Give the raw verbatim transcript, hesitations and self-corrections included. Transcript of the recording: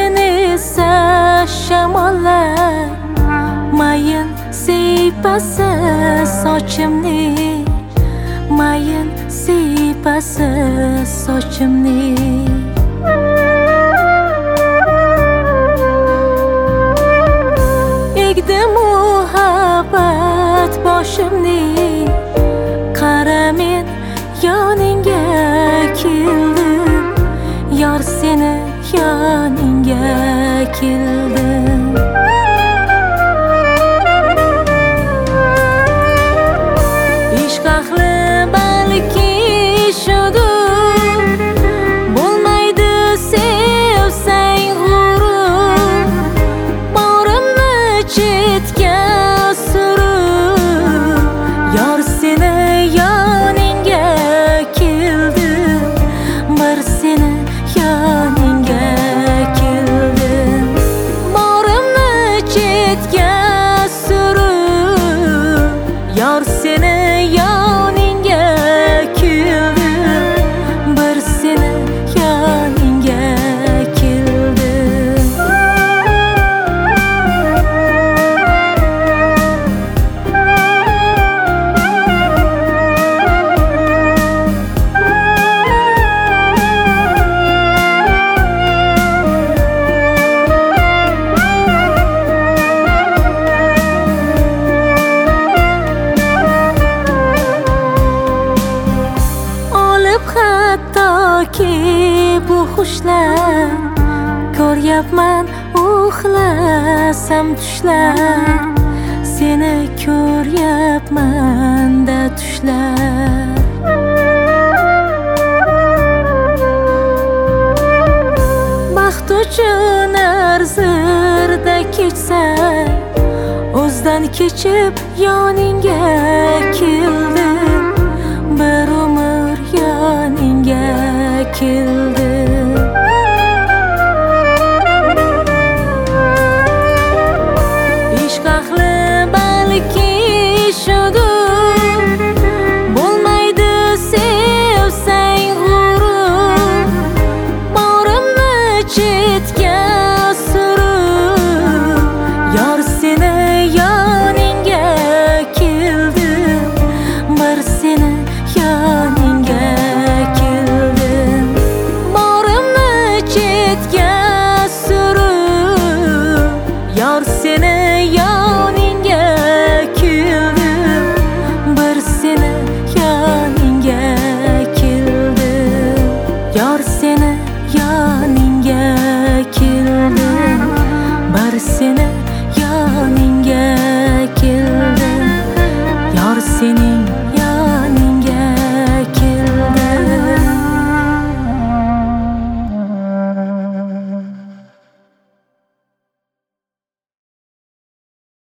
seni esa shamollar mayin siypasi sochimni, mayin siypasi sochimni. Egdi muhabbat boshimni, qara men yoningga keldim, yor seni yoningga keldim. Ishq ahli balki shudur, bo'lmaydi sevsang g'urur, borimni chetga surib, yor seni yoningga keldim, bir seni yoningga keldim. Borimni chetga surib, yor seni yoningga keldim, bir seni yoningga keldim. Hattoki bu xushlar ko'ryapman uxlasam tushlar, seni ko'ryapman-da tushlar. Baxt uchun arzirda kechsang, o'zdan kechib yoningga keldim, bir umr yoningga keldim. Ishq ahli balki shudur, bo'lmaydi sevsang g'urur, borimni chetga